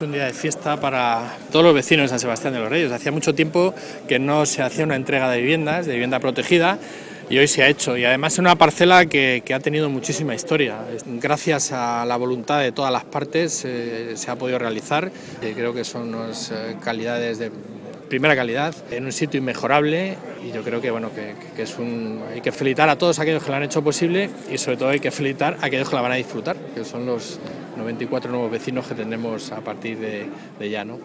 Un día de fiesta para todos los vecinos de San Sebastián de los Reyes. Hacía mucho tiempo que no se hacía una entrega de viviendas, de vivienda protegida, y hoy se ha hecho, y además en una parcela que ha tenido muchísima historia. Gracias a la voluntad de todas las partes se ha podido realizar. Creo que son unas calidades de primera calidad, en un sitio inmejorable, y yo creo que, hay que felicitar a todos aquellos que lo han hecho posible, y sobre todo hay que felicitar a aquellos que la van a disfrutar, que son los 94 nuevos vecinos que tendremos a partir de ya, ¿no?